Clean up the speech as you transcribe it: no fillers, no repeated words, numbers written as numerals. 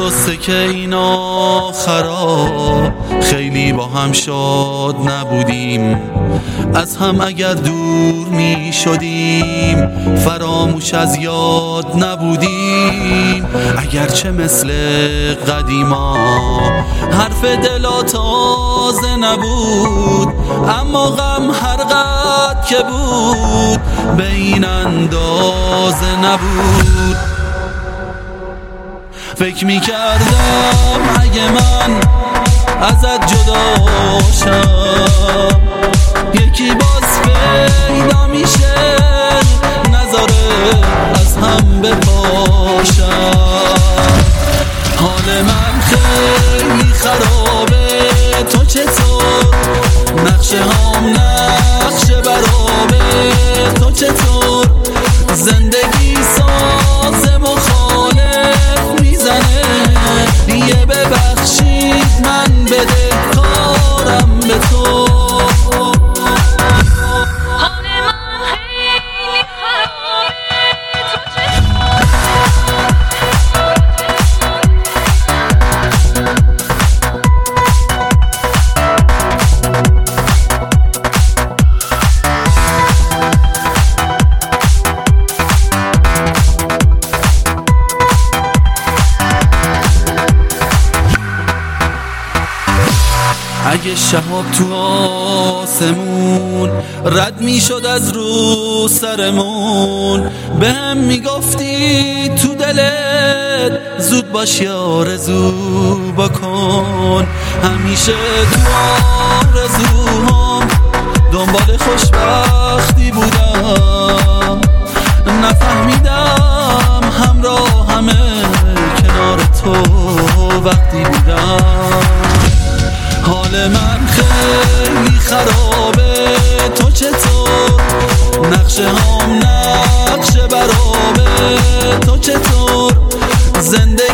درسته که این آخرا خیلی با هم شاد نبودیم، از هم اگر دور می شدیم فراموش از یاد نبودیم. اگرچه مثل قدیما حرف دلا تازه نبود، اما غم هر قد که بود به این اندازه نبود. فکر میکردم اگه من ازت جدا شم یکی باز پیدا میشه نذاره از هم بپاشم. حال من خیلی خرابه، تو چطور؟ نقشه هم نقشه برابه، تو چطور؟ زندگی ساز مخالف میزنه، یه ببخشید من بده کارم به تو. اگه شهاب تو آسمون رد می شد از رو سرمون، به هم می گفتی تو دلت زود باش یا آرزو بکن. همیشه تو آرزوهام دنبال خوشبختی بودم، نفهمیدم همراهمه کنار تو وقتی بودم. حال من خیلی خرابه، تو چطور؟ نقشه هم نقشه برابه، تو چطور؟ زنده